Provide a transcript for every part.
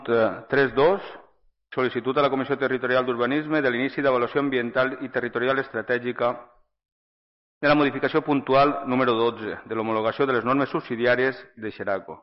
3.2, sol·licitud a la Comissió Territorial d'Urbanisme de l'inici d'avaluació ambiental i territorial estratègica de la modificació puntual número 12 de l'homologació de les normes subsidiàries de Xeraco.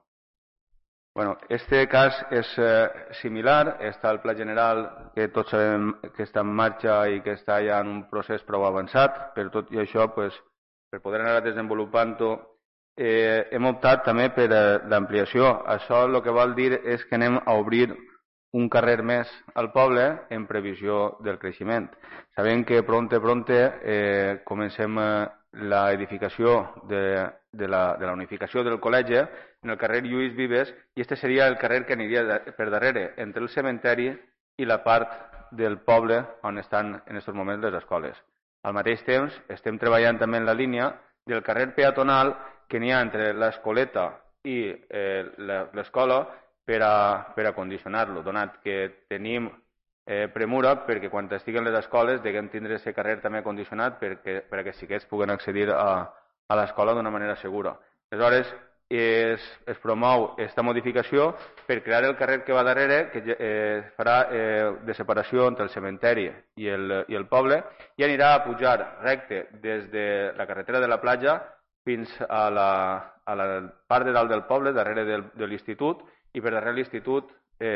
Este cas és similar, està al Pla General, que tots sabem que està en marxa i que està ja en un procés prou avançat. Per tot i això, per poder anar desenvolupant-ho, hem optat també per l'ampliació. Això el que vol dir és que anem a obrir un carrer més al poble en previsió del creixement. Sabem que pronte comencem l'edificació de la unificació del col·legi en el carrer Lluís Vives i este seria el carrer que aniria per darrere, entre el cementeri i la part del poble on estan en aquests moments les escoles. Al mateix temps, estem treballant també en la línia del carrer peatonal que n'hi ha entre l'escoleta i l'escola per a condicionar-lo, donat que tenim premura perquè quan estiguen les escoles deguem tindre aquest carrer també condicionat perquè els xiquets puguen accedir a l'escola d'una manera segura. Aleshores, es promou aquesta modificació per crear el carrer que va darrere, que farà de separació entre el cementeri i el poble i anirà a pujar recte des de la carretera de la platja fins a la part de dalt del poble, darrere de l'institut, i per darrere l'institut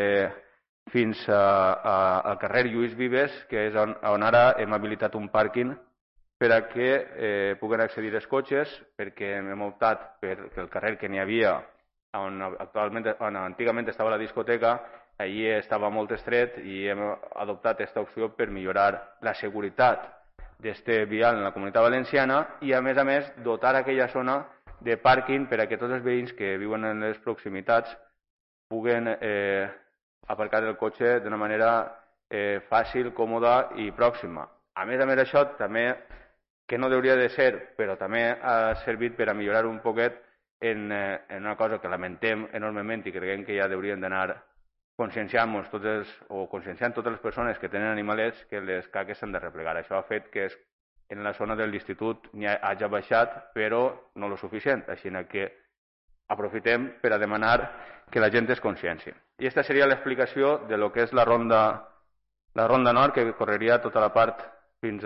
fins al carrer Lluís Vives, que és on ara hem habilitat un pàrquing per a que puguen accedir els cotxes, perquè hem optat perquè el carrer que n'hi havia on antigament estava la discoteca, allí estava molt estret i hem adoptat aquesta opció per millorar la seguretat d'este vial en la Comunitat Valenciana i, a més, dotar aquella zona de pàrquing per a que tots els veïns que viuen en les proximitats puguen aparcar el cotxe d'una manera fàcil, còmoda i pròxima. A més, això també, que no hauria de ser, però també ha servit per a millorar un poquet en una cosa que lamentem enormement i creiem que ja hauríem d'anar conscienciant-nos conscienciant totes les persones que tenen animalets que les caques s'han de replegar. Això ha fet que en la zona de l'institut hagi baixat, però no el suficient. Així que aprofitem per a demanar que la gent es conscienci. I aquesta seria l'explicació de lo que és la ronda nord, que correria tota la part fins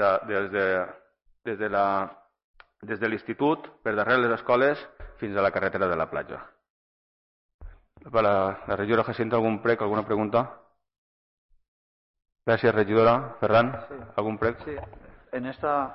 des de l'institut, per darrere les escoles, fins a la carretera de la platja. La regidora Jacinta, algun prec, alguna pregunta? Gràcies, regidora. Ferran, algun prec? Sí, en esta